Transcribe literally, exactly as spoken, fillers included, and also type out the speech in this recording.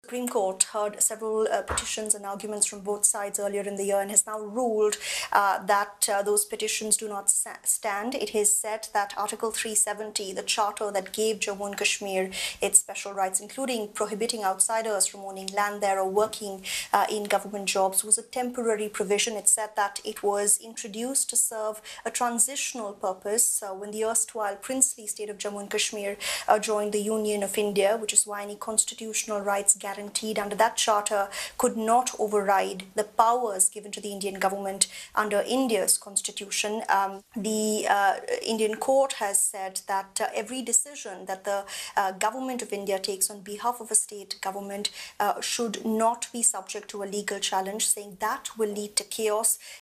Supreme Court heard several uh, petitions and arguments from both sides earlier in the year and has now ruled uh, that uh, those petitions do not stand. It has said that Article three seventy, the charter that gave Jammu and Kashmir its special rights, including prohibiting outsiders from owning land there or working uh, in government jobs, was a temporary provision. It said that it was introduced to serve a transitional purpose uh, when the erstwhile princely state of Jammu and Kashmir uh, joined the Union of India, which is why any constitutional rights guaranteed under that charter could not override the powers given to the Indian government under India's constitution. Um, the uh, Indian court has said that uh, every decision that the uh, government of India takes on behalf of a state government uh, should not be subject to a legal challenge, saying that will lead to chaos